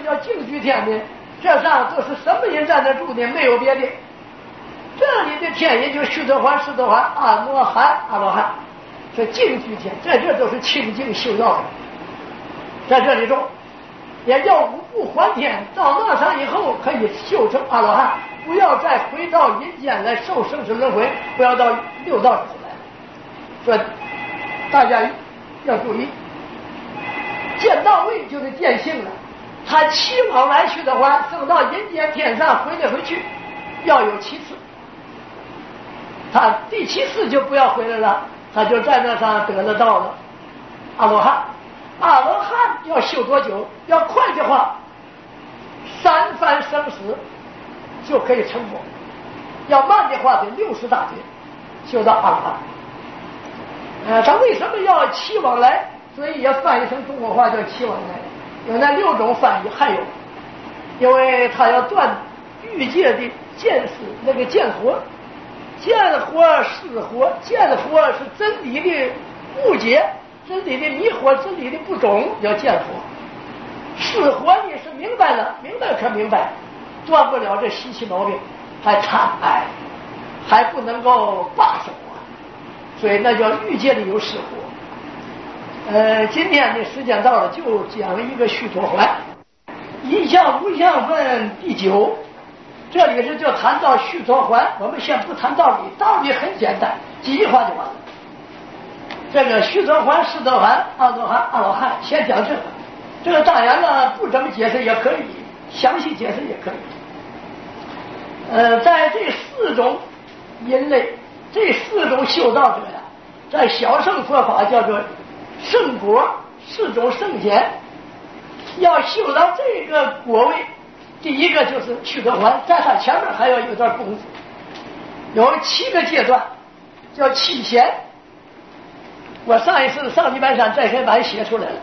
叫净居天呢？这上都是什么人在那住呢？没有别的，这里的天也就须陀洹、世陀洹、阿摩含、阿罗汉，是净居天，在这都是清净修道的，在这里住，也叫五步还天。到那上以后可以修成阿罗汉，不要再回到阴间来受生死轮回，不要到六道里头来。说大家要注意，见到位就是见性了。他七往来去的话，升到阴间天上，回来回去要有7次。他第7次就不要回来了，他就在那上得了道了，阿罗汉。阿罗汉要修多久？要快的话，3番生死就可以成佛；要慢的话，得60大劫修到阿罗汉。他为什么要七往来？所以也翻译成中国话叫七往来。有那6种翻译，还有，因为他要断欲界的见识，那个见惑，见惑是惑，见惑是真理的误解，真理的迷惑，真理的不懂，叫见惑。是惑呢是明白了，明白可明白，断不了这习气毛病，还贪爱，还不能够罢手啊，所以那叫欲界里有是惑。今天的时间到了，就讲一个须陀洹，一相无相分第9。这里是就谈到须陀洹，我们先不谈道理，道理很简单，几句话就完了。这个须陀洹、世陀洹、阿罗汉、阿罗汉，先讲这个。这个当然了，不怎么解释也可以，详细解释也可以。在这4种人类，这4种修道者呀，在小乘佛法叫做圣果，4种圣贤，要修到这个果位，第一个就是须陀洹，在他前面还要有段功夫，有7个阶段，叫7贤。我上一次上礼拜三在黑板写出来了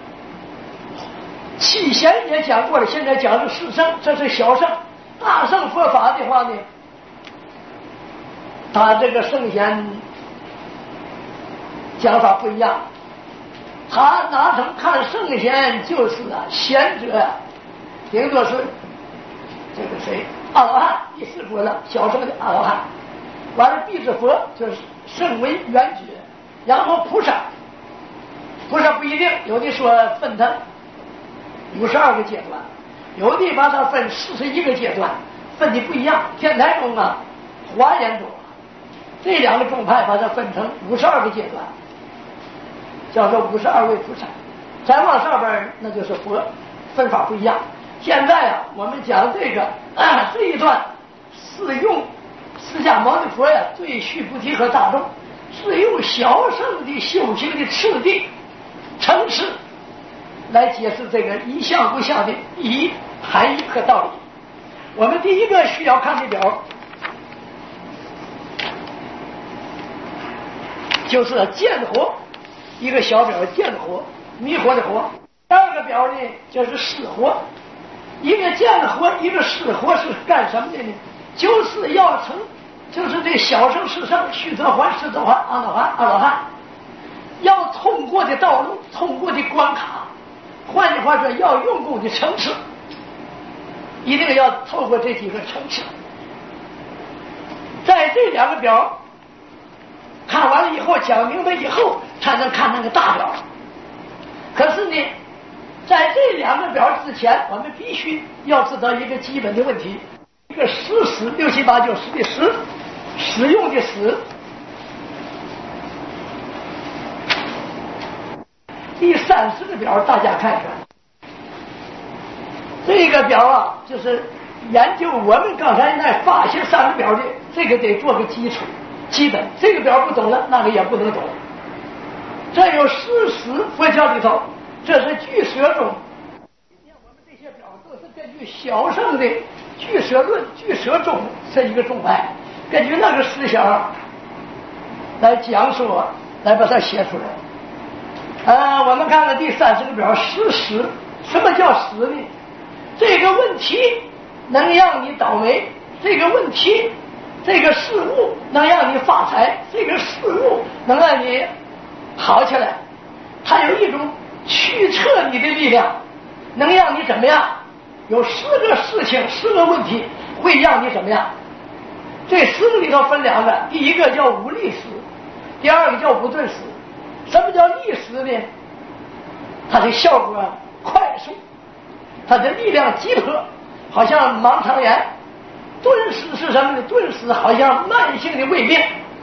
，7贤也讲过了，现在讲是4圣，这是小圣。大圣佛法的话呢，他这个圣贤讲法不一样，他拿成看圣贤就是贤者呀，顶多是这个谁阿罗汉，第4波了，小圣的阿罗汉，完了必是佛，就是圣为圆觉，然后菩萨不一定，有的说分他52个阶段，有的把它分41个阶段，分的不一样。天台宗啊，华严宗这2个宗派把它分成52个阶段，叫做52位菩萨。再往上边那就是佛，分法不一样。现在啊，我们讲这个这一段是用释迦牟尼佛呀对须菩提和大众，是用小乘的修行的次第层次来解释这个一相不相的意义、含义和道理。我们第一个需要看的表就是见惑，一个小表见惑，迷惑的惑。第2个表呢就是识惑，一个见惑，一个识惑是干什么的呢？就是要成，就是这小乘、世乘、须陀洹、世陀洹、阿罗汉、阿罗汉要通过的道路，通过的关卡，换句话说，要用功的层次，一定要透过这几个层次。在这2个表看完了以后，讲明白以后，才能看那个大表。可是呢，在这2个表之前，我们必须要知道一个基本的问题，一个识6、7、8、9、10的识，使用的使。第30个表大家看看，这个表啊，就是研究我们刚才那发现3个表的，这个得做个基础基本，这个表不懂了，那个也不能懂。这有事实，佛教里头这是俱舍中，我们这些表都是根据小乘的俱舍论、俱舍中这一个宗派，根据那个思想来讲述，来把它写出来。我们看看第30个表，识时。什么叫识呢？这个问题能让你倒霉，这个问题，这个事物能让你发财，这个事物能让你好起来，它有一种驱策你的力量，能让你怎么样有10个事情10个问题会让你怎么样？这10个里头分2个，第一个叫无力死，第二个叫无顿死。什么叫力死呢？它的效果快速，它的力量急迫，好像盲肠炎。顿死是什么呢？顿死好像慢性的胃病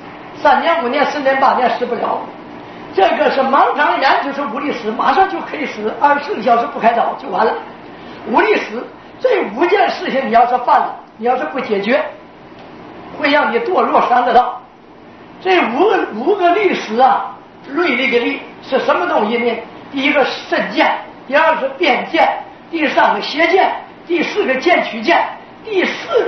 ，3年5年10年8年死不了。这个是盲肠炎，就是无力死，马上就可以死，24个小时不开刀就完了。无力死，这5件事情你要是犯了，你要是不解决，会让你堕落3个道。这五个力死啊，锐利的利是什么东西呢？第一个肾剑，第二个是变剑，第3个邪剑，第4个剑取剑，第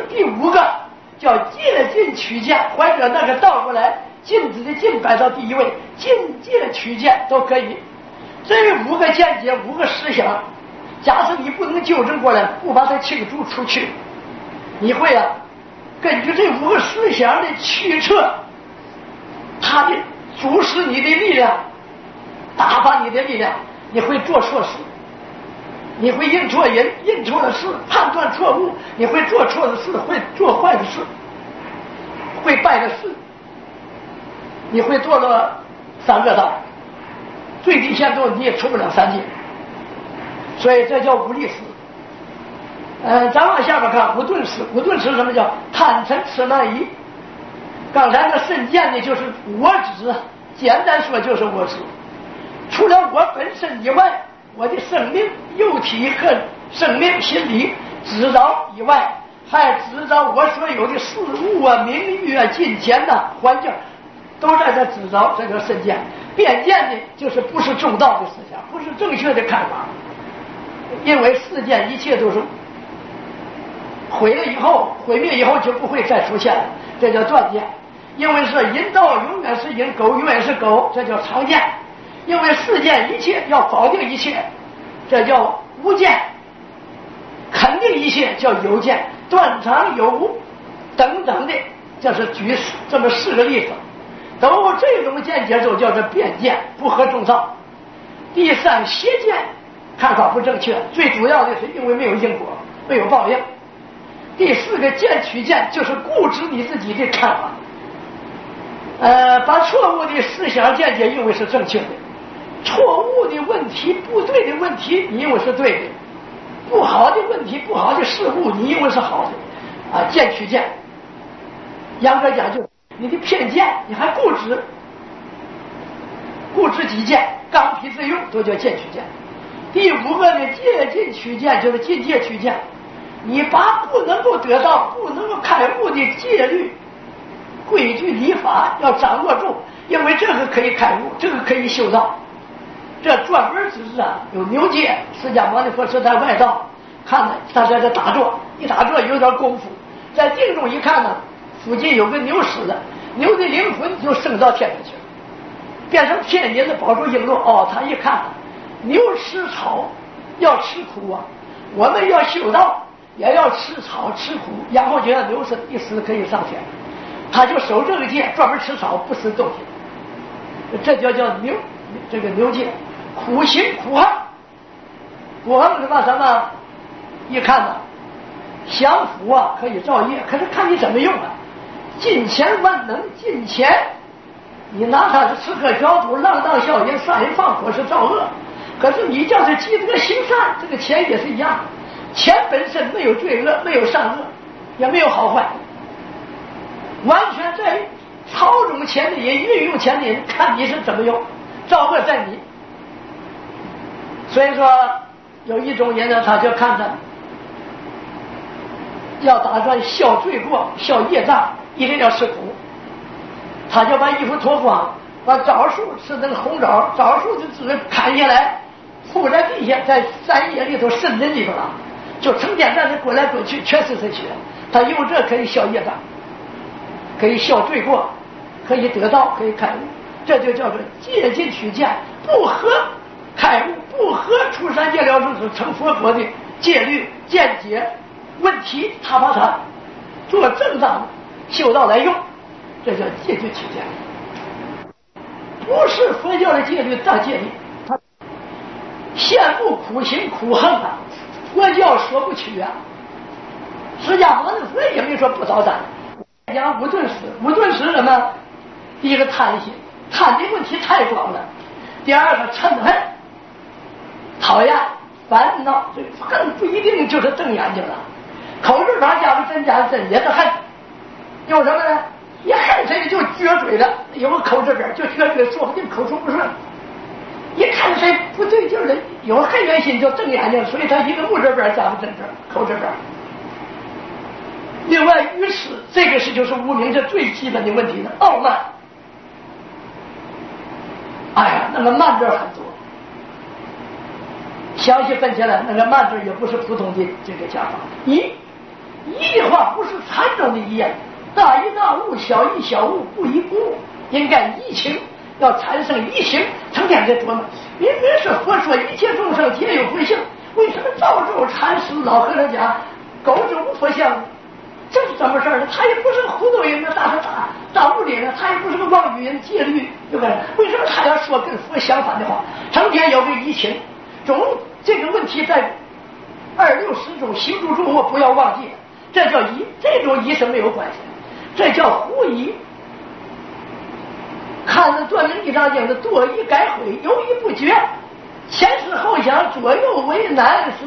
5个叫借进取剑，或者那个倒过来，镜子的镜摆到第1位，进借取剑都可以。这5个见解5个思想，假设你不能纠正过来，不把它清除出去，你会啊根据这5个思想的驱策，它的主使你的力量，打发你的力量，你会做错事，你会认错人，认错了事，判断错误，你会做错的事，会做坏的事，会败的事，你会堕落3个道，最低限度你也出不了3界，所以这叫无力死。咱往下边看无顿死。无顿死什么叫贪嗔痴慢疑？刚才的肾见呢，就是我执，简单说就是我执。除了我本身以外，我的生命、肉体和生命、心理执着以外，还执着我所有的事物啊、名誉啊、金钱呐、环境，都在这执着。这个肾见。变见呢，就是不是中道的思想，不是正确的看法。因为世间一切都是毁了以后，毁灭以后就不会再出现了，这叫断见。因为是人道永远是人，狗永远是狗，这叫常见。因为世间一切要否定一切，这叫无见。肯定一切叫有见，断常有无等等的，这是举这么4个例子。都这种见解都叫做变见，不合中道。第3邪见，看法不正确，最主要的是因为没有因果，没有报应。第4个见取见，就是固执你自己的看法，把错误的思想见解认为是正确的，错误的问题、不对的问题你认为是对的，不好的问题、不好的事物你认为是好的，见取见。严格讲，就你的偏见，你还固执己见，刚愎自用，都叫见取见。第5个呢，借进取见，就是进戒取见。你把不能够得到、不能够开悟的戒律、规矩、礼法要掌握住，因为这个可以开悟，这个可以修道。这专门只是有牛戒，释迦牟尼佛是在外道，看呢他在这打坐，一打坐有点功夫，在定中一看呢，附近有个牛死了，牛的灵魂就升到天上去了，变成天人的宝珠璎珞。他一看牛吃草要吃苦啊，我们要修道也要吃草吃苦，然后就让牛死一死可以上天，他就守这个戒，专门吃草不吃东西，这叫牛，这个牛戒。苦行苦恨，苦恨是把什么？一看呢，享福可以造业，可是看你怎么用啊。金钱万能，金钱你拿它是吃喝嫖赌、浪荡笑淫、杀人放火是造恶，可是你叫是积德行善，这个钱也是一样，钱本身没有罪恶，没有善恶，也没有好坏，完全在操纵钱的人、运用钱的人，看你是怎么用，造恶在你。所以说有一种人呢，他就看着要打算消罪过、消业障，一定要吃苦，他就把衣服脱光，把枣树是那个红枣，枣树的枝砍下来铺在地下，在山野里头深的地方了，就成天在那滚来滚去，全是这些。他用这可以消业障，可以消罪过，可以得道，可以开悟，这就叫做戒进取见，不合开悟，不合出三界了生死成佛国的戒律见解问题，他把它做正当修道来用，这叫戒进取见。不是佛教的戒律大戒律，他羡慕苦行苦恨佛教说不取啊，释迦牟尼佛也没说不造三。讲无顿时，无顿时什么？第一个贪心，贪的问题太广了；第二个嗔恨、讨厌、烦恼，这恨不一定就是瞪眼睛了。口字旁加个真加真也是恨，有什么呢？一恨谁就撅嘴了，有个口字边就撅嘴，说不定口说不顺。一看谁不对劲了，有恨怨心就瞪眼睛，所以他一个木字边加个真字，口字边。另外，于是这个是就是无名这最基本的问题了，傲慢。哎呀，那个慢字很多，详细分起来，那个慢字也不是普通的这个加法。一的话不是禅宗的一，大一大悟，小一小悟，不一不悟，应该一情，要产生一行，成天在琢磨。明明是佛说一切众生皆有佛性，为什么赵州禅师老和尚讲狗子无佛相？这是怎么事呢？他也不是个糊涂人，那大悟的人，他也不是个妄语人、戒律，对不对？为什么他要说跟佛相反的话？成天有个疑情，这个问题在260中行住住，我不要忘记，这叫疑，这种疑是没有关系，这叫狐疑。看了断明一章经的多疑改悔，犹豫不决，前思后想，左右为难，是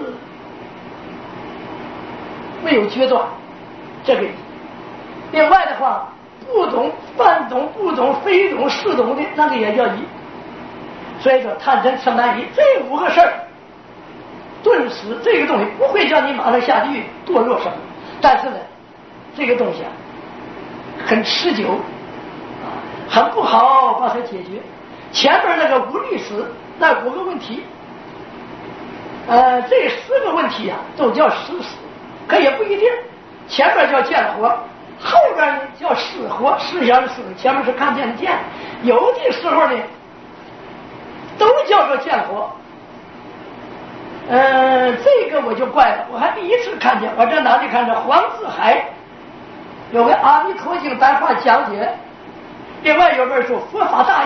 没有决断。这个另外的话，不懂、半懂、不懂、非懂、是懂的，那个也叫疑。所以说，贪嗔痴慢疑这5个事儿，顿时这个东西不会叫你马上下地狱堕落什么，但是呢，这个东西啊，很持久，很不好把它解决。前面那个无历史那5个问题，这10个问题啊，都叫实死，可也不一定。前面叫见活，后边呢叫识活，识想识，前面是看见的见，有的时候呢都叫做见活。这个我就怪了，我还第一次看见，我这哪里看着黄志海有个《阿弥陀经》白话讲解，另外有本书《佛法大义》，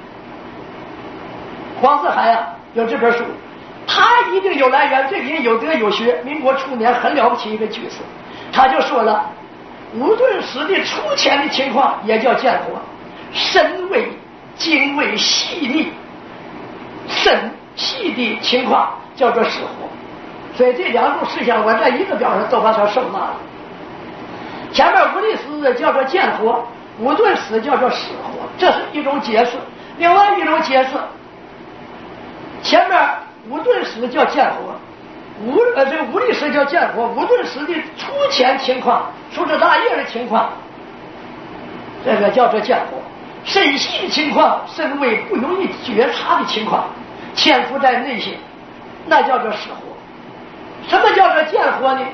黄志海啊有这本书，他一定有来源，这个人有德有学，民国初年很了不起一个居士。他就说了，无顿时的出前的情况也叫见活，深微、精微、细腻、深细的情况叫做识活。所以这2种事项我在一个表上都把它收纳了。前面无历时叫做见活，无顿时叫做识活，这是一种解释。另外一种解释，前面无顿时叫见活，这个无历时叫见活，无顿时的出前情况，出这大业的情况，这个叫做见活。深细的情况，深微不容易觉察的情况，潜伏在内心，那叫做识活。什么叫做见活呢？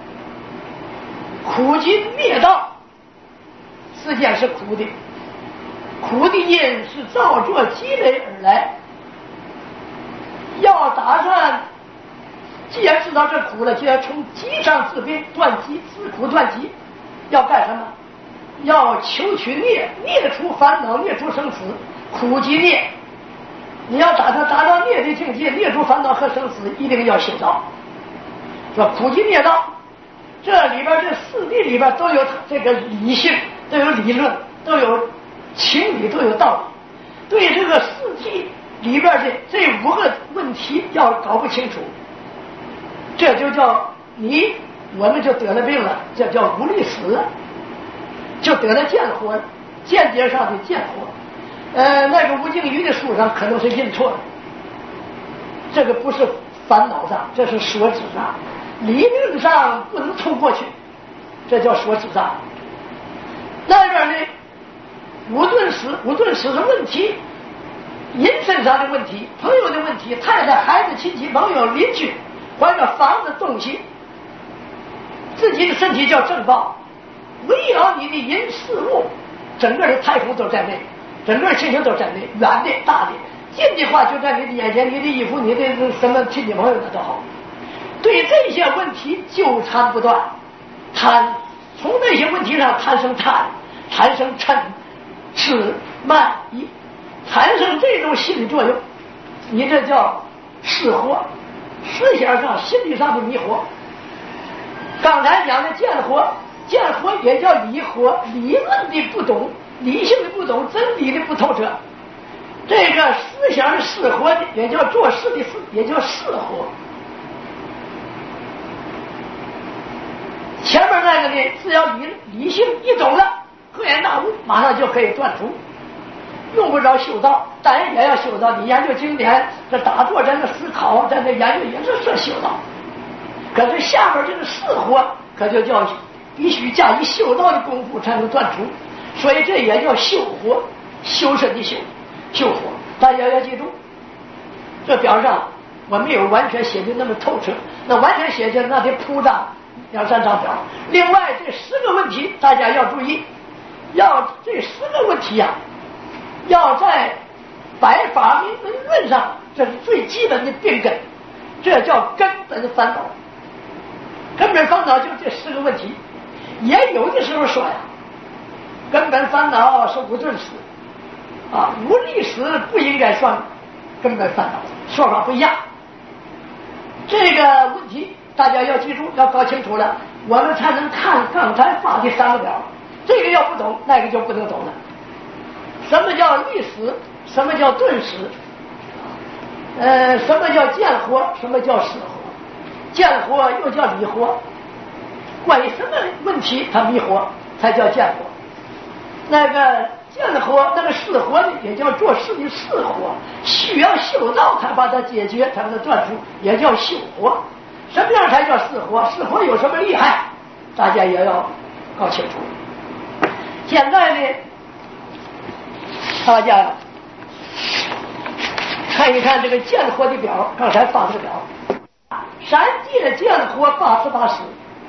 苦尽灭道，世间是苦的，苦的因是造作积累而来。要打算，既然知道这苦了，就要从积上自卑，断积，自苦断积。要干什么？要求取灭，灭除烦恼，灭除生死，苦即灭。你要打算达到灭的境界，灭除烦恼和生死，一定要修道。说苦即灭道，这里边这4谛里边都有这个理性，都有理论，都有情理，都有道理。对这个4谛里边的这5个问题要搞不清楚，这就叫我们就得了病了，这叫无历死了，就得了见活，间接上的见活。那个吴敬瑜的书上可能是印错了，这个不是烦恼上，这是所指上，理论上不能通过去，这叫所指上。那边呢，无顿时的问题，人身上的问题，朋友的问题，太太、孩子、亲戚、朋友、邻居，或者房子、东西，自己的身体叫正报，围绕你的人事物，整个的太空都在内，整个情形都在内，远的、大的，近的话就在你的眼前，你的衣服，你的什么亲戚朋友那都好。对这些问题纠缠不断，从那些问题上产生产生嗔、痴、慢、疑，产生这种心理作用，你这叫识活。 思想上、心理上的迷惑。刚才讲的见惑，见惑也叫理惑，理论的不懂，理性的不懂，真理的不透彻。这个思想是事惑的，也叫做事的事，也叫事惑。前面那个呢，只要理性一懂了，赫然大悟，马上就可以断除，用不着修道，当然也要修道。你研究经典，这打坐在那思考，在那研究也是这修道。可是下边这个事惑，可就叫必须加以修道的功夫才能断除，所以这也叫修惑，修身的修惑。大家要记住，这表上我没有完全写的那么透彻，那完全写的那得铺张2、3张表。另外这10个问题大家要注意，要这10个问题呀，要在百法明门论上，这是最基本的病根，这叫根本烦恼。根本烦恼就这10个问题。也有的时候说呀，根本烦恼是无顿时啊，无历史不应该算根本烦恼，说法不一样。这个问题大家要记住，要搞清楚了，我们才能看刚才发的3个表。这个要不懂，那个就不能懂了。什么叫历史？什么叫顿时？什么叫见惑？什么叫事惑？见惑又叫理惑。关于什么问题它迷惑，才叫见惑。那个见惑，那个事惑呢，也叫做事的事惑，需要修道才把它解决，才把它断除，也叫修惑。什么样才叫事惑？事惑有什么厉害？大家也要搞清楚。现在呢，大家看一看这个见惑的表，刚才发这个表，三界见惑88时。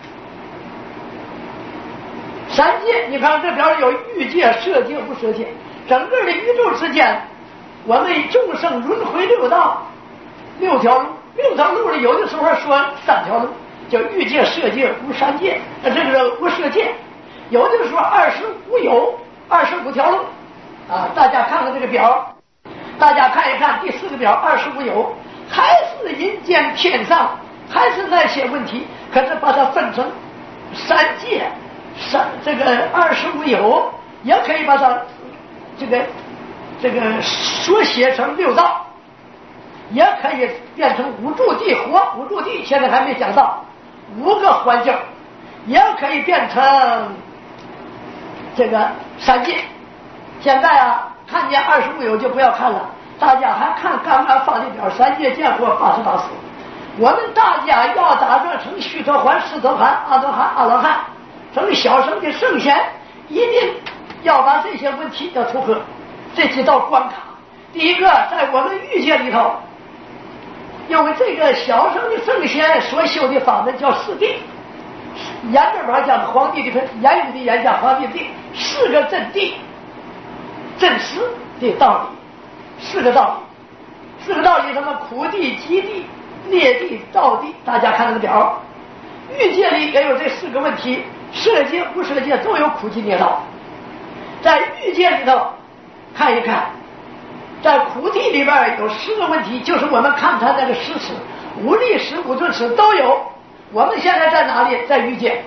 三界，你看这表里有欲界、色界、无色界，整个的宇宙之间，我们众生轮回6道，6条路，6条路里有的时候说3条路，叫欲界、色界、无三界，这个无色界，有的时候25有25条路啊。大家看看这个表，大家看一看第4个表25有，还是阴间天上，还是那些问题，可是把它分成3界。这个25有也可以把它这个缩写成6道，也可以变成5住地活，5住地现在还没讲到5个环境，也可以变成这个3界。现在啊，看见25有就不要看了，大家还看刚刚发的表，3界见惑88时。我们大家要打算成须陀洹、斯陀含、阿罗汉、阿罗汉，成小乘的圣贤，一定要把这些问题要突破这几道关卡。第一个，在我们欲界里头，因为这个小乘的圣贤所修的法门叫四谛，严正法讲皇帝的分，言语的言讲皇帝的4个真谛，真实的道理，4个道理，4个道理，什么苦谛、极谛、劣谛、道谛，大家看这个表。欲界里也有这4个问题，色界、无色界都有苦集孽道。在欲界里头看一看，在苦谛里边有10个问题，就是我们看它那个10尺、无历史、无顿尺都有。我们现在在哪里？在欲界，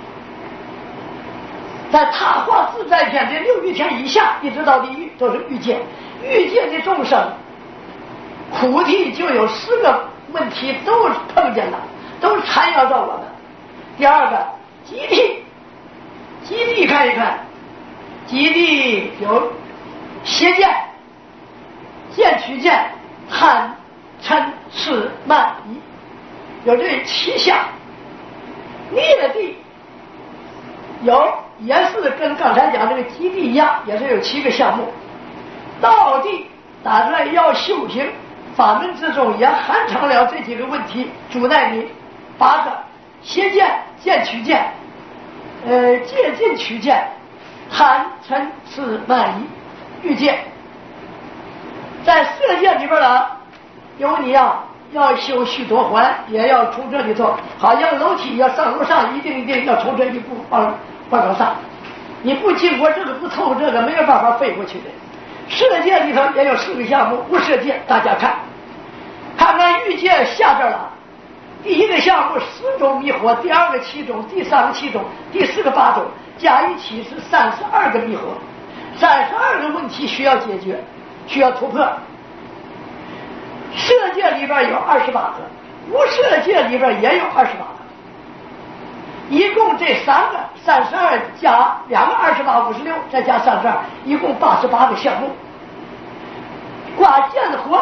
在他化自在天的6欲天以下，一直到地狱都是欲界。欲界的众生，苦谛就有10个问题都碰见了，都缠绕到我们。第二个极谛，极谛看一看，极谛有邪见、见取见、贪嗔痴慢疑，有这7项。劣谛有，也是跟刚才讲这个极谛一样，也是有7个项目。道谛打算要修行法门之中，也含藏了这几个问题，阻碍你8个：邪见、见取见、戒禁取见、贪嗔痴慢疑、欲界。在色界里边呢，有你要修须陀洹，也要从这里头，好像楼梯要上楼上，一定要从这一步往上，你不经过这个，不透这个，没有办法飞过去的。色界里头也有4个项目，无色界大家看看欲界下边了， 第一个项目10种迷惑，第二个7种，第三个7种，第四个8种，加一起是32个迷惑，32个问题需要解决，需要突破。色界里边有28个，无色界里边也有28个，一共这3个32加2个28，56，再加32，一共88个项目。挂剑火，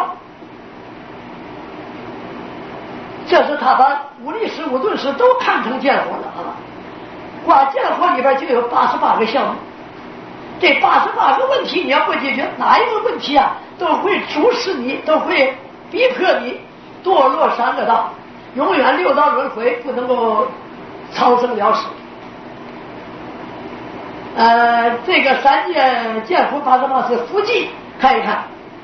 这是他把五力士、五遁士都看成剑火了啊！挂剑火里边就有88个项目，这88个问题你要不解决，哪一个问题啊都会阻使你，都会逼迫你堕落3个道，永远6道轮回，不能够超生了死。这个3件剑符88是符记，看一看。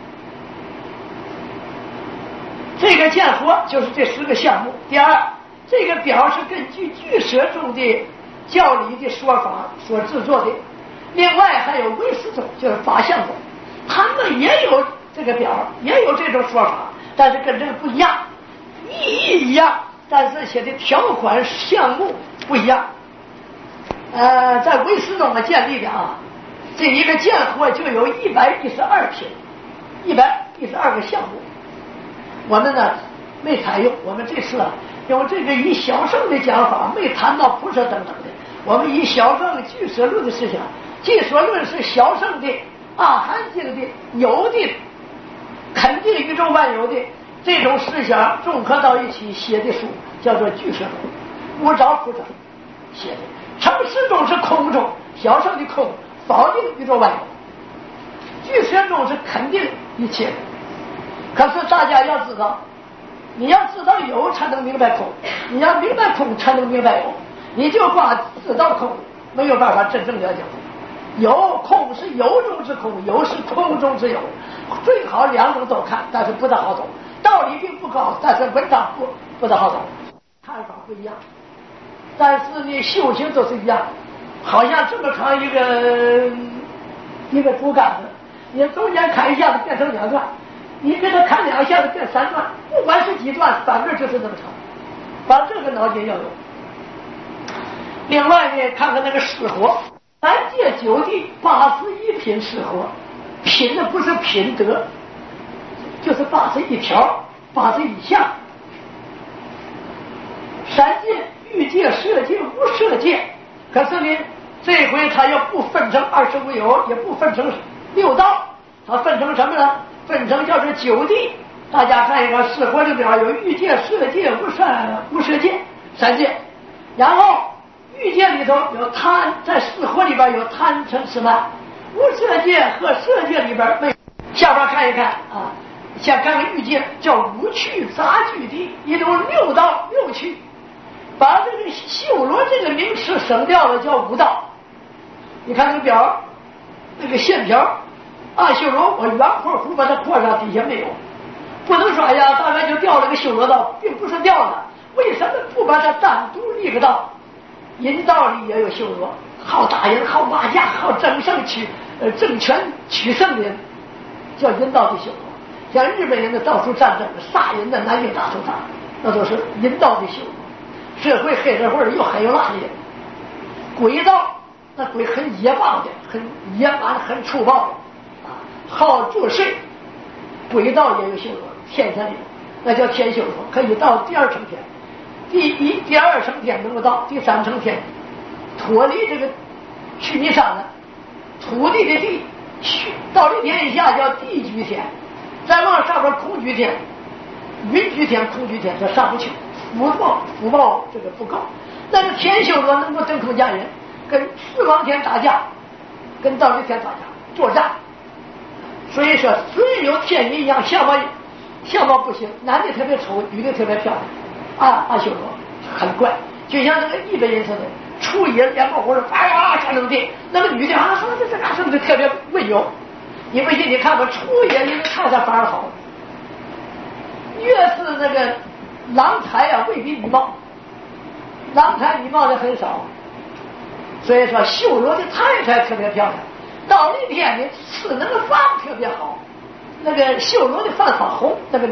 这个剑符就是这10个项目。第二，这个表是根据俱舍中的教理的说法所制作的。另外还有唯识宗，就是法相宗，他们也有这个表，也有这种说法，但是跟这个不一样，意义一样，但是写的条款项目不一样。在唯识宗的建立的啊，这一个剑符就有112品，112个项目。我们呢没采用，我们这次啊用这个以小乘的讲法，没谈到菩萨等等的，我们以小乘俱舍论的思想，俱舍论是小乘的阿含经的有的肯定宇宙万有的这种思想综合到一起写的书，叫做俱舍论，无着菩萨写的。成实中是空中，小乘的空否定宇宙万有，俱舍中是肯定一切的。可是大家要知道，你要知道有才能明白空，你要明白空才能明白有，你就光知道空没有办法真正了解空。有空是有中之空，有是空中之有，最好2种都看，但是不大好懂，道理并不高，但是文章不大好懂，看法不一样，但是你修行都是一样，好像这么长一个竹竿子，你中间砍一下子变成2段，你给他砍2下子变3段，不管是几段，反正就是那么长，把这个脑筋要有。另外呢，看看那个识火，3界9地81品识火，品的不是品德，就是81条，81项。3界欲界、色界、无色界，可是呢，这回他又不分成25有，也不分成6道，他分成什么呢？分成叫做9地。大家看一个识火里边有欲界、色界、无色界3界，然后欲界里头有贪，在识火里边有贪嗔痴慢，无色界和色界里边没。下边看一看啊，先看看欲界叫五趣杂具地，一共6道6趣，把这个修罗这个名词省掉了，叫5道。你看这个表，那个线条，按修罗我圆括弧把它括上，底下没有，不能说呀大概就掉了个修罗道，并不是掉了。为什么不把它单独立个道？淫道里也有修罗，好打人、好骂架、好争胜政权取胜的人，叫淫道的修罗。像日本人的到处战争，杀人的南京大屠杀，那都是淫道的修罗。社会黑社会又狠又辣的人，鬼道那鬼很野蛮的，很野蛮、很粗暴的啊，好作祟。鬼道也有修罗，天上里那叫天修罗，可以到第2层天。第2层天能够到，第3层天脱离这个须弥山了，土地的地，到了天以下叫地居天，再往上边空居天、云居天、空居天，这上不去，福报这个不高。那个天修罗能够登空降人，跟四王天打架，跟道立天打架作战。所以说，虽有天人一样相貌不行，男的特别丑，女的特别漂亮。阿修罗很怪，就像那个日本人似的，出野两个胡子，干弄的，那个女的是不是特别温柔？你不信你看吧，出野人看他反而好，越是那个郎才啊，未必女貌，郎才女貌的很少。所以说，修罗的太太特别漂亮，到那天呢，吃那个饭特别好，那个修罗的饭好红，那个米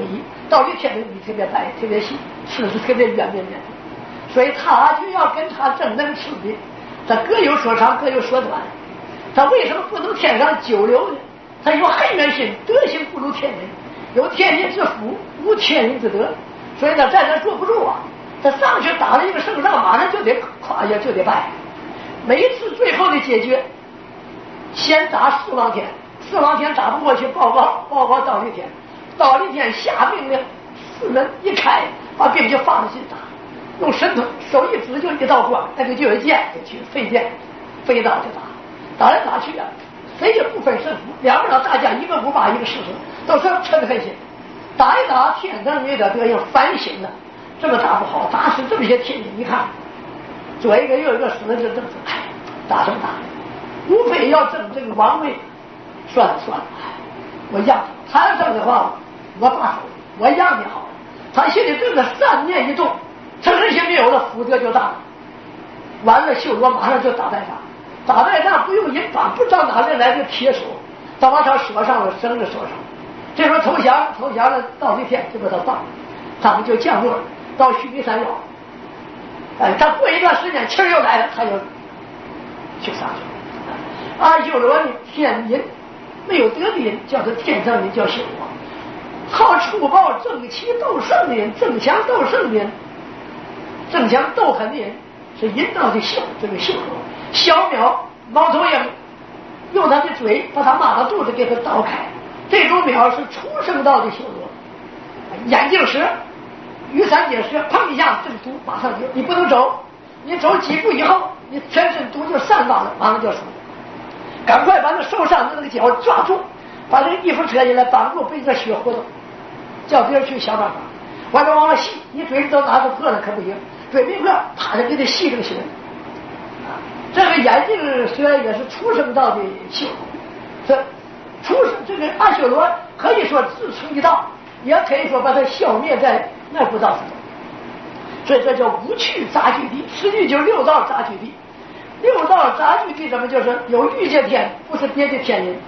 到底天的米特别白特别细，吃是特别圆绵绵的，所以他就要跟他争能吃的，他各有所长各有所短。他为什么不能天上九流呢？他有恨人心，德行不如天人，有天人之福，无天人之德，所以他在这坐不住啊。他上去打了一个胜仗，马上就得垮下，就得败。每一次最后的解决，先打四王天，四王天打不过去，报告道立天，道立天下命令，四门一开，把兵就放进去打，用神通手一指就一道光，那个就有剑就去飞剑，飞刀就打，打来打去啊，谁也不分胜负，两个人打架一个5把一个40，都是抻狠心，打一打天上有点德行，反省了，这么打不好，打死这么些天人，你看左一个右一个死了就这么哎，打什么打？无非要争这个王位，算了，我让他要争的话，我罢手，我让你好。他心里这个善念一动，诚实心没有了，福德就大了。完了，修罗马上就打败仗，打败仗不用引绑，不知道哪里来的铁手，他往上锁上了，绳子锁上。这时候投降了，到那天就把他放了，他们就降落到须弥山腰。哎，他过一段时间气儿又来了，他又就上去了。阿修罗呢，天人没有得的人叫做天上人，叫修罗；好粗暴争奇斗胜的人，争强斗胜的人，争强斗狠的人是引导的这个修罗。小鸟猫头鹰用他的嘴把他骂到肚子，给他倒开，这种鸟是初生道的修罗。眼镜蛇、雨伞解蛇，砰一下这个毒马上就，你不能走，你走几步以后，你全身毒就散发了，马上就死了。赶快把那受伤的那个脚抓住，把这个衣服扯下来绑住，被这血糊涂，叫别人去想办法。完了往了吸，你嘴里头拿着破了可不行，嘴没破，啪就给他吸这个血。这个眼镜蛇也是出生道的修罗，这个阿修罗可以说自成一道，也可以说把它消灭在那不道之中。所以这叫无趣杂居地，实际就是6道杂居地。6道杂居地怎么就是有欲界天，不是别的天人，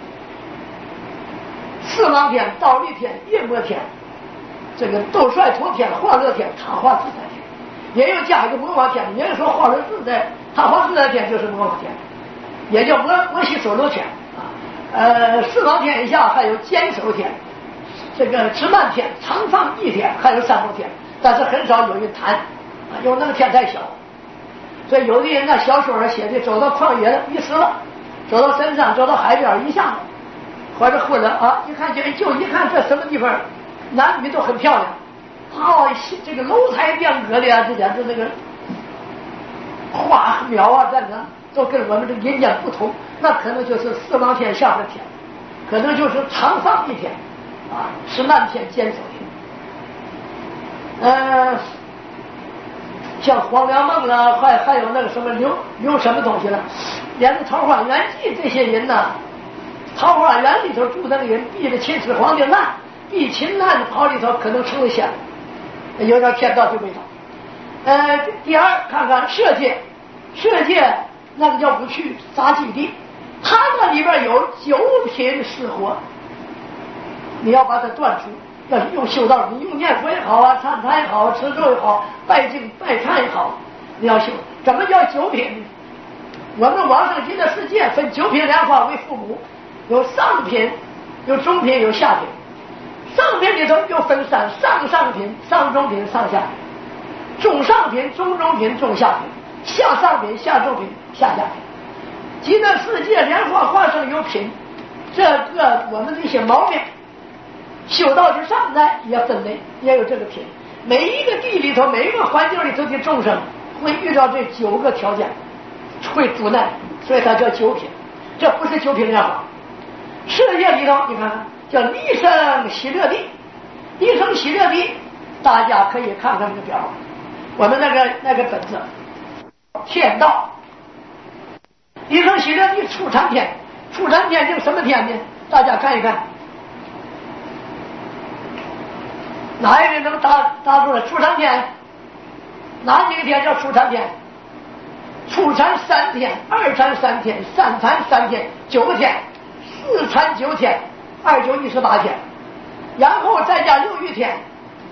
四王天、倒立天、夜魔天，这个斗率陀天、化乐天、他化自在天，也有加一个魔王天，也有说化乐自在、他化自在天就是魔王天，也叫摩西所罗天啊。四王天以下还有坚守天，这个直慢天、长放一天，还有三摩天，但是很少有人谈啊，因为那个天太小。所以有的人呢，小说上写的，走到旷野了，迷失了，走到山上，走到海边，一下子或者啊，一看就一看这什么地方，男女都很漂亮，这个楼台殿阁的啊，这简直这个花苗啊，在那都跟我们这阴间不同，那可能就是四王天下的天，可能就是长放一天啊，是漫天坚守天。像黄粱梦了，还有那个什么刘什么东西了，连着《桃花源记》这些人呢，桃花源里头住那个人，避着秦始皇的难，避秦难跑里头可能成为仙，有点天道就没到。第二，看看色界那个叫无趣杂居地，它那里边有9品失火，你要把它断除。要是用修道，你用念佛也好啊，参禅也好，持咒也好，拜经拜忏也好，你要修。怎么叫9品呢？我们往生极乐世界分9品莲花为父母，有上品，有中品，有下品。上品里头又分3：上品、上中品、上下品；中上品、中中品、中下品；下上品、下中品、下下品。极乐世界莲花化生有品，这个我们这些毛病。修道之上来也分类，也有这个品。每一个地里头，每一个环境里头的众生会遇到这9个条件，会阻难，所以它叫9品。这不是9品莲花。世界里头，你看看叫离生喜乐地，离生喜乐地，大家可以看看这个表，我们那个本子，天道。离生喜乐地出禅天，出禅天是什么天呢？大家看一看。哪一个能答出来？出禅天，哪几个天叫出禅天？初禅3天，2禅3天，3禅3天，9个天，4禅9天，2、9、18天，然后再加6欲天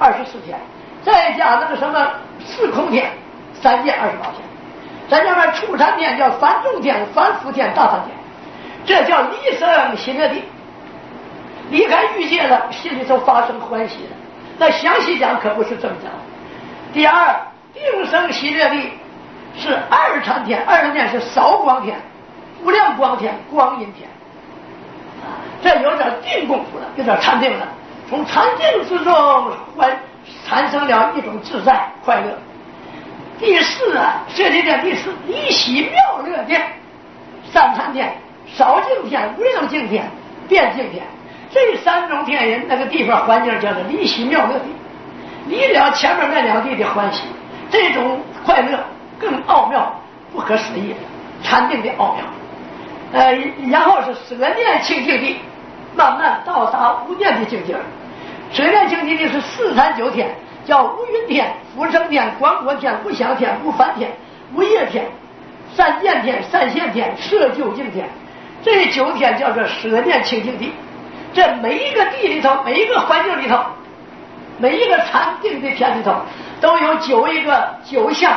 24天，再加那个什么4空天，3界28天，再加上出产天叫3中天、3伏天、大3天，这叫离生喜乐地。离开欲界了，心里头发生欢喜了。那详细讲可不是这么讲。第二，定生喜乐地是2产天，2产天是少光天、无量光天、光阴天。这有点定功夫了，有点禅定了。从禅定之中产生了一种自在快乐。第四啊，舍利天第四离喜妙乐天，3禅天、少净天、无量净天、变净天，这3种天人那个地方环境叫做离喜妙乐地，离了前面那2地的欢喜，这种快乐更奥妙，不可思议，禅定的奥妙。然后是舍念清净地，慢慢到达无念的境界。舍念清净地是4禅9天，叫无云天、福生天、广果天、无想天、无梵天、无业天、善见天、善现天、摄究竟天，这9天叫做舍念清净地。这每一个地里头，每一个环境里头，每一个禅定的天里头，都有9项。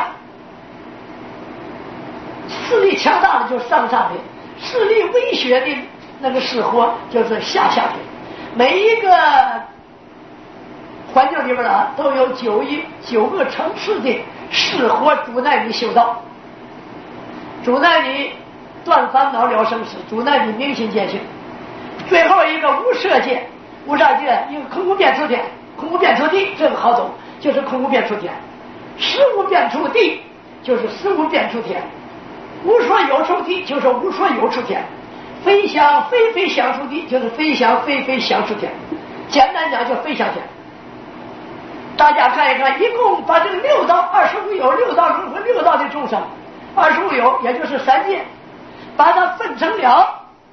势力强大的就上天，势力微血的那个死活就是下天。每一个环境里边呢，都有9个层次的死活阻碍你修道，阻碍你断烦恼了生死，阻碍你明心见性。最后一个无色界，无色界一个空无变出天，空无变出地，这个好走，就是空无变出天。实无变出地，就是实无变出天。无所有处地，就是无所有处天。非想非非想处地，就是非想非非想处天。简单讲叫非想天。大家看一看，一共把这个6道25有6道轮回6道的众生，25有也就是3界，把它分成了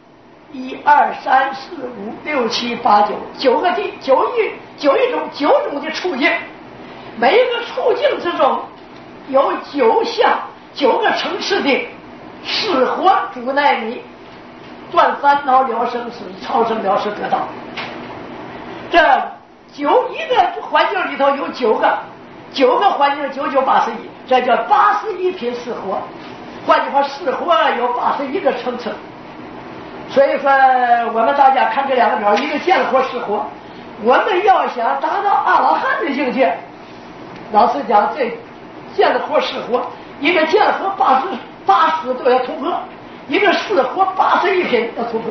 1、2、3、4、5、6、7、8、9个地9种的处境，每一个处境之中有9项9个层次的死活阻碍你断烦恼了生死，超生了世得道。这一个环境里头有9个环境，9、9、81，这叫81品死活。换句话，死活有81个层次。所以说，我们大家看这2个表，一个见活死活，我们要想达到阿拉汉的境界，老实讲，这见活死活，一个见活80都要突破，一个死活81品要突破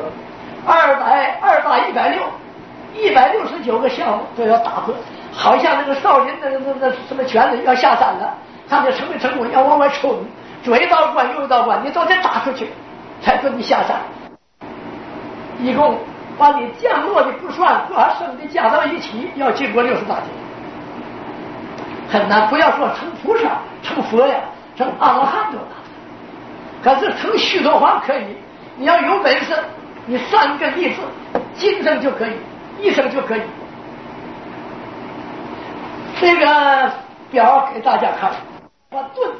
，200、160、169个项目都要打破。好像那个少林那什么拳子要下山了，他们成没成功要往外冲，左一道关右一道关，你都得打出去才准你下山。一共把你降落的不算，把升的加到一起，要经过68天，很难。不要说成菩萨、成佛呀，成阿罗汉都难。可是成须陀洹可以，你要有本事，你3个弟子，今生就可以，一生就可以。这个表给大家看，把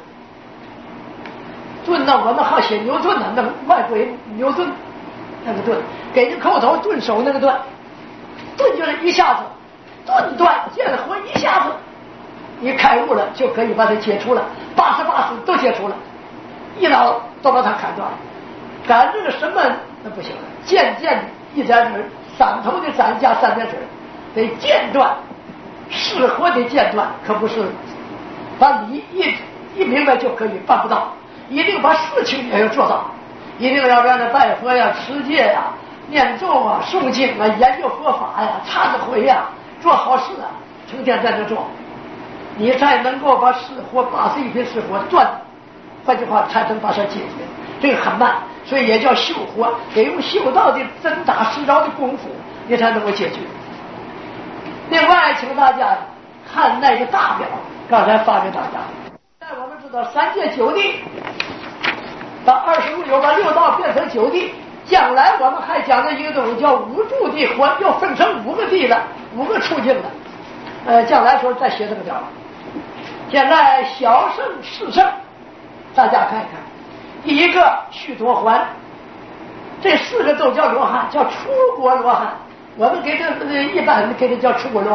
盾呢，我们好写牛顿呢，那外国人牛顿那个盾，给你口头顿手那个盾就是一下子顿断见活，一下子你开悟了就可以把它解除了，88死都解除了，一刀都把它砍断了。赶这个什么那不行了，渐一点水，散头的散加3点水，得间断，死活的间断，可不是把理一明白就可以，办不到，一定把事情也要做到，一定要让他拜佛呀、持戒呀、念咒啊、诵经啊、研究佛法呀、忏悔呀、做好事啊，成天在这做，你才能够把死活81品死活断，换句话才能把它解决。这个很慢，所以也叫修活，得用修道的真打实着的功夫，你才能够解决。另外，请大家看那个大表，刚才发给大家。现在我们知道3界9地，把25有把6道变成9地，将来我们还讲的一个东西叫5住地，或又分成5个地了，5个处境了。将来时候再写这个表。现在小圣、四圣，大家看一看。第一个须陀洹，这4个都叫罗汉，叫出国罗汉。我们给这一般给它叫出国罗汉，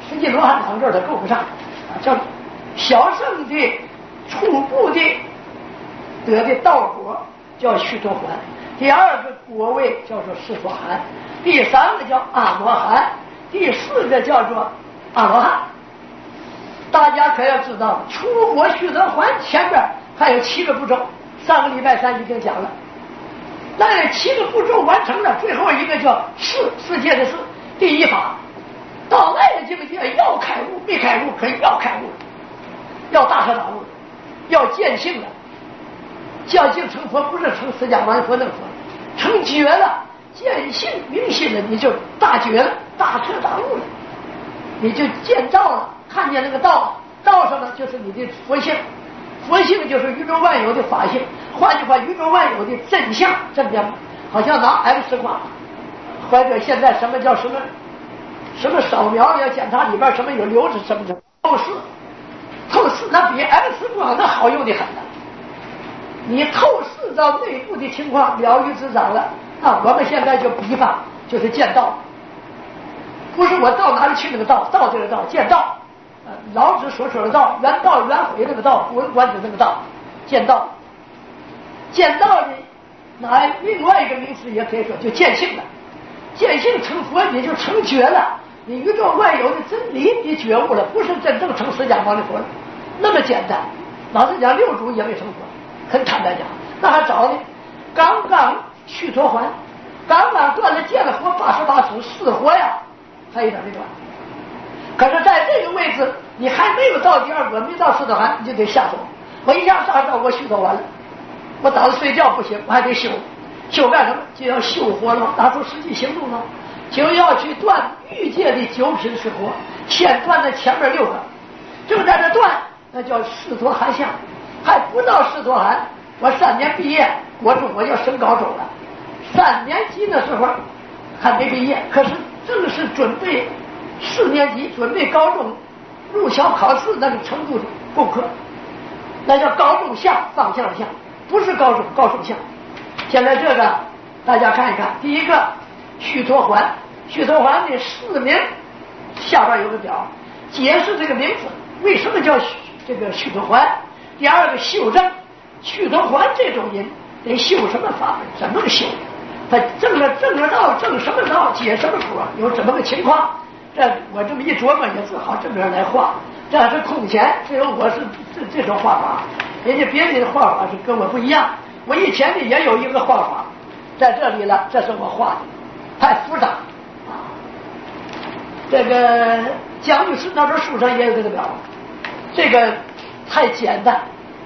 实际罗汉两个字他够不上叫小圣的初步的得的道果叫须陀洹，第二个果位叫做世陀含，第三个叫阿罗汉，第四个叫做阿罗汉。大家可要知道，出果须陀洹前边还有7个步骤，上个礼拜三已经讲了。那7个步骤完成了，最后一个叫世界的世，第一法。到那个境界要开悟，没开悟可以要开悟，要大彻大悟，要见性了。见性成佛不是成释迦牟尼佛那个佛，成觉了，见性明心了，你就大觉了，大彻大悟了，你就见道了，看见那个道，道上呢就是你的佛性，佛性就是宇宙万有的法性，换句话，宇宙万有的真相真面目，好像拿 X 光，或者现在什么叫什么扫描要检查里边什么有瘤子什么的透视，那比 X 光那好用的很了。你透视到内部的情况了如指掌了啊！我们现在就比方就是见道，不是我到哪里去那个道，道这个道见道，老子所说的道，圆道圆回那个道，古文观止那个道，见道。见道呢，拿另外一个名词也可以说就见性了。见性成佛，你就成觉了，你宇宙万有的真理你觉悟了，不是真正成释迦牟尼佛了，那么简单。老实讲，六祖也没成佛。很坦白讲，那还早呢。刚刚须陀洹，刚刚断了见了佛88祖四活呀，还有点没断。可是在这个位置，你还没有到第二个，没到世陀含，你就得下手。我一下到我须陀洹了，我早上睡觉不行，我还得修干什么？就要修活了，拿出实际行动了，就要去断欲界的9品是活，先断了前面6个，正在这断，那叫世陀含相。还不到世陀含，我3年毕业，国中我要升高中了。3年级的时候还没毕业，可是正是准备4年级准备高中入校考试那个程度的功课，那叫高中相方向相，不是高中相。现在这个大家看一看，第一个须陀洹，须陀洹的4名下边有个表，解释这个名字为什么叫这个须陀洹。第二个修正，须陀洹这种人得修什么法门？怎么个修？他正了道，正什么道，解什么果？有这么个情况？这我这么一琢磨，也只好这么样来画。这是空前，只有我是这种画法，人家别人的画法是跟我不一样。我以前呢也有一个画法，在这里了，这是我画的，太复杂啊。这个蒋律师那本书上也有这个表，这个太简单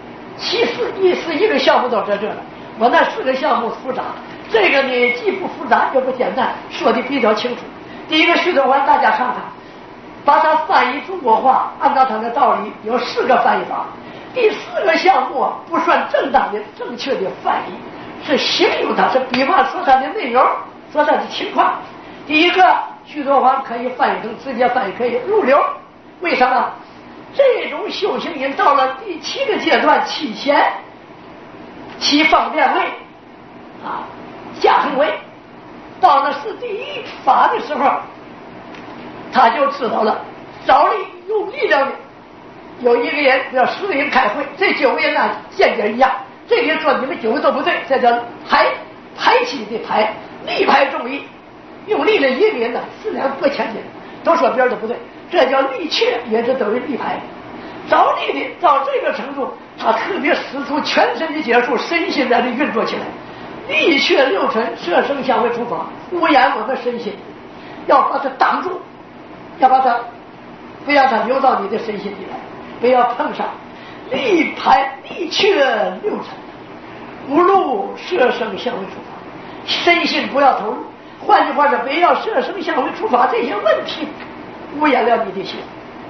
，141个项目都在这了。我那4个项目复杂，这个呢既不复杂又不简单，说的比较清楚。第一个须陀洹，大家看看，把它翻译中国话，按照它的道理有4个翻译法。第4个项目不算正当的正确的翻译，是形容它，是比方说它的内容，说它的情况。第一个须陀洹可以翻译成直接翻译可以入流，为什么？这种修行人到了第7个阶段起弦起方便位啊，加行位，到了是第一法的时候，他就知道了着力用力量的。有一个人要10个人开会，这9个人呢见解一样，这个人说你们9个都不对，这叫排气的排，力排众议，用力的一个人呢4两拨前进，都说别人都不对，这叫力确，也是等于力排。着力的到这个程度，他特别使出全身的解数，身心在这运作起来。力确6尘，摄生相为出法，污染我们身心，要把它挡住，要把它不让它流到你的身心里来，不要碰上。力排力确6尘，无入摄生相为出法，身心不要投入。换句话说，不要摄生相为出法这些问题污染了你的心。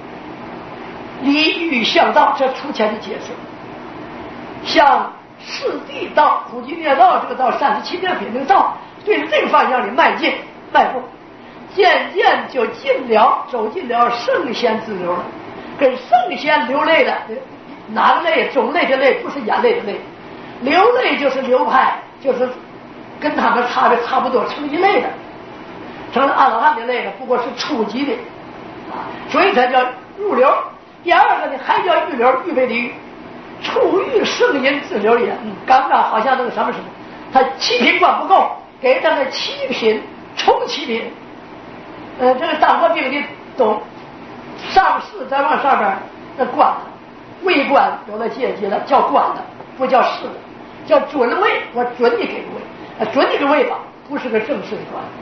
离欲向道，这出前的解释。向四谛道、普济灭道这个道，37变品这个道，对这个方向里迈进迈步，渐渐就走进了圣贤之流了。跟圣贤流泪了，哪个泪？种类的泪，不是眼泪的泪。流泪就是流派，就是跟他们差不多，成一类的。成了阿罗汉的类呢，不过是初级的所以才叫入流。第二个呢，还叫预流，预备的预，出狱圣因自流也。刚刚好像那个什么，他七品官不够，给他个七品充七品。这个当过兵的懂，上士再往上边那官了，尉官有了阶级了，叫官了，不叫士了，叫准尉。我准你给个尉，准你个尉吧，不是个正式的官。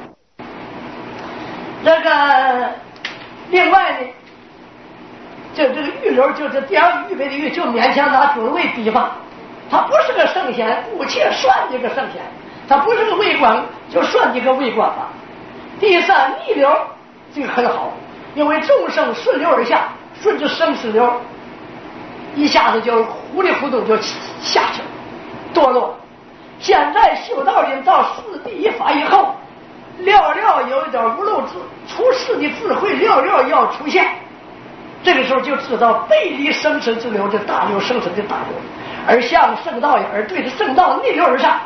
这个另外呢，这个预流就是第二预备的预，就勉强拿准尉比方，他不是个圣贤，姑且算一个圣贤；他不是个尉官，就算一个尉官吧。第三逆流，这个很好，因为众生顺流而下，顺着生死流，一下子就糊里糊涂就下去了，堕落。现在修道人到四第一法以后，料有一点无漏智，出世的智慧料要出现。这个时候就知道背离生死之流的大流，生死的大流，而向圣道也，而对着圣道逆流而上，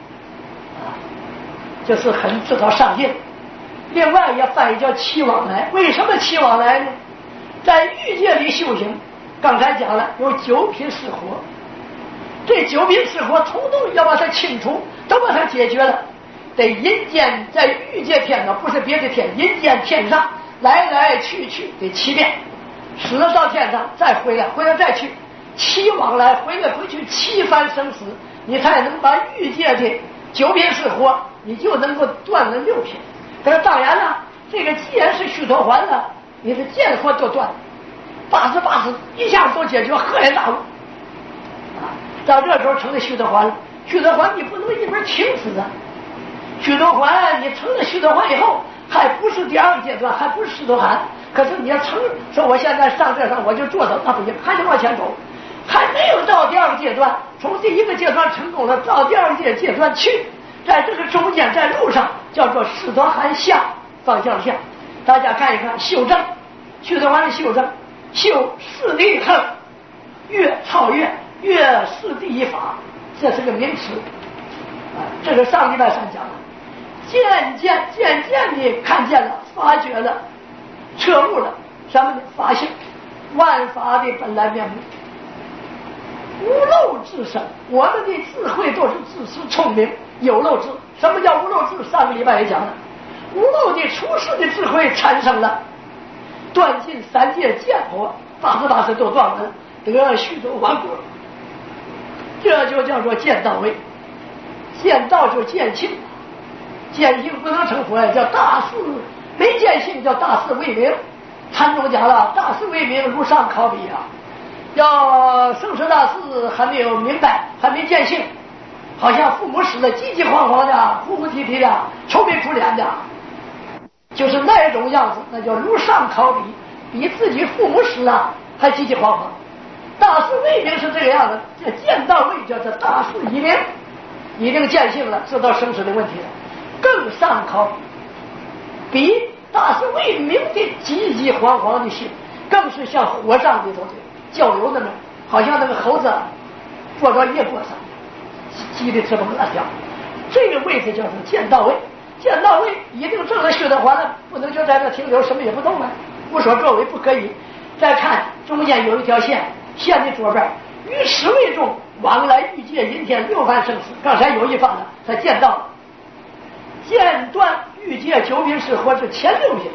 就是很知道上进。另外也翻译叫七往来。为什么七往来呢？在欲界里修行，刚才讲了有九品四活，这九品四活统统要把它清除，都把它解决了。得阴间在欲界天上，不是别的天，阴间天上来来去去得7遍，死了到天上再回来，回来再去，七往来，回来回去7番生死，你才能把欲界的九品四活，你就能够断了6品。可是当然了，这个既然是须陀洹了，你的见惑都断，80一下都解决，赫然大悟。到这时候成了须陀洹了。须陀洹你不能一门情死啊！须陀洹你成了须陀洹以后，还不是第2个阶段，还不是须陀洹。可是你要成说我现在上这上我就做到，那不行，还得往前走，还没有到第2个阶段。从第1个阶段成功了，到第2个阶段去，在这个中间，在路上叫做须陀洹下方向下。大家看一看，修正须陀洹的修正，修四谛横，越超越四第一法，这是个名词。这个上礼拜上讲了，渐渐地看见了，发觉了，彻悟了什么呢？法性，万法的本来面目，无漏智生。我们的智慧都是自私聪明，有漏智。什么叫无漏智？上个礼拜也讲了，无漏的出世的智慧产生了，断尽3界见惑，80都断完了，得须陀洹果。这就叫做见道位。见道就见性，见性不能成佛，叫大事没见性，叫大事未明。禅宗讲了，大事未明如上考妣啊，要生死大事还没有明白，还没见性，好像父母死了急急慌慌的，哭哭啼啼的，愁眉苦脸的，就是那种样子，那叫如上考妣，比自己父母死了还急急慌慌。大事未明是这个样子，这见道位叫做大事已明，已经见性了，知道生死的问题了，更上考比大事未明的急急慌慌的心，更是像火上里头的焦油那么，好像那个猴子坐到夜锅上，急得直蹦乱跳。这个位置叫做见到位，见到位一定正了须陀洹了，不能就在这停留，什么也不动了，无所作为，不可以。再看中间有一条线，线的左边，于此为重，往来欲界阴天6番生死。刚才有一番了，才见到了，间断欲界9品四活是前6品。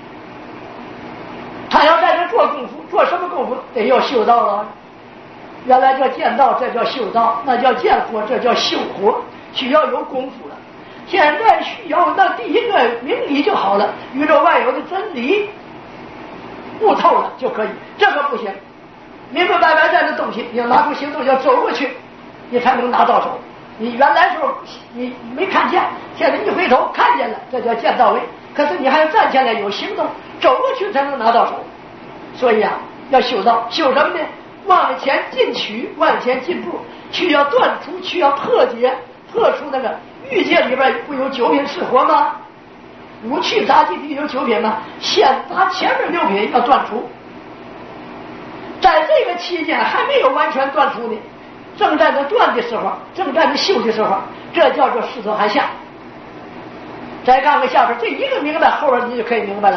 他要在这做功夫，做什么功夫？得要修道了。原来叫见道，这叫修道；那叫见活，这叫修活，需要有功夫了。现在需要那第1个明理就好了，宇宙万有的真理悟透了就可以。这个不行，明明白白在这东西，你要拿出行动，要走过去，你才能拿到手。你原来时候你没看见，现在一回头看见了，这叫见到位。可是你还要站起来有行动，走过去才能拿到手。所以啊，要修道，修什么呢？往前进取，往前进步，需要断除，需要破解，破除那个欲界里边不有9品四活吗？五趣杂技里有9品吗？先把前面6品要断除。在这个期间还没有完全断除呢，正在这断的时候，正在这修的时候，这叫做须陀洹下。再看看下边这一个明白，后边你就可以明白了。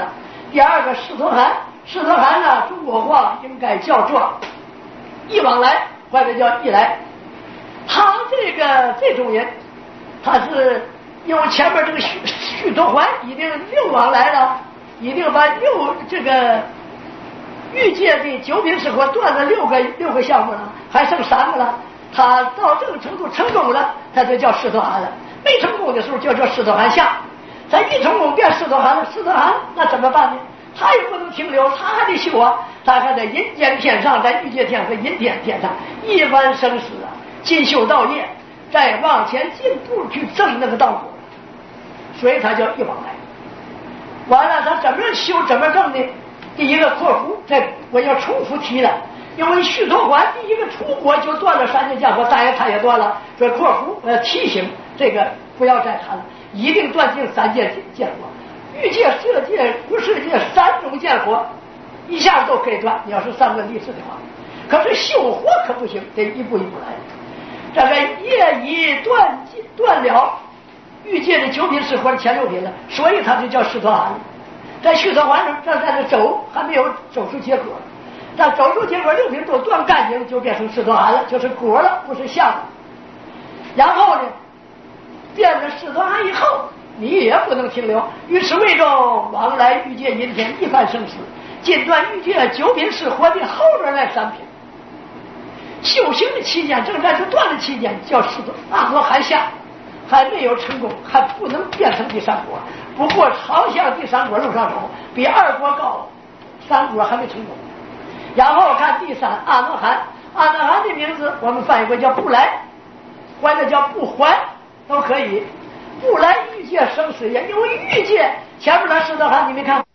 第二个石陀含，石陀含呢，中国话应该叫做一往来，或者叫一来。他这种人，他是因为前面这个须陀环已经6往来了，已经把这个欲界的九品四火断了6个项目了，还剩3个了。他到这个程度成功了，他就叫石陀含了；没成功的时候就叫石陀含相。咱一成功变石陀含了，石陀含那怎么办呢？他也不能停留，他还得修啊，他还在阴间天上，在欲界天和阴天天上一番生死啊，进修道业，再往前进步去证那个道果，所以他叫一往来。完了，他怎么修怎么证呢？第一个括弧，我要重复提了，因为须陀环第一个出国就断了3界见火，当然他也断了，所以括弧提醒这个不要再谈了，一定断尽3界见火。欲界、色界、不世界3种见火，一下都可以断。你要是3个例子的话，可是修火可不行，得一步一步来。这个业已断了欲界的9品四火的前6品了，所以他就叫石陀含。在须陀环上，这在这走还没有走出结果，但走出结果6品都断干净，就变成石陀含了，就是果了，不是相了。然后呢，变成石陀含以后，你也不能停留，于是为众往来欲界阴天一番生死，尽断欲界9品四火的后边来3品。修行的期间，正在这断的期间，叫石陀阿罗汉相，还没有成功，还不能变成第3果。不过朝向第3果路上走，比2果高，3果还没成功。然后看第3阿罗汉，阿罗汉的名字我们翻译过叫不来，或者叫不还，都可以。不来欲界生死也，因为欲界前面的石陀含你没看。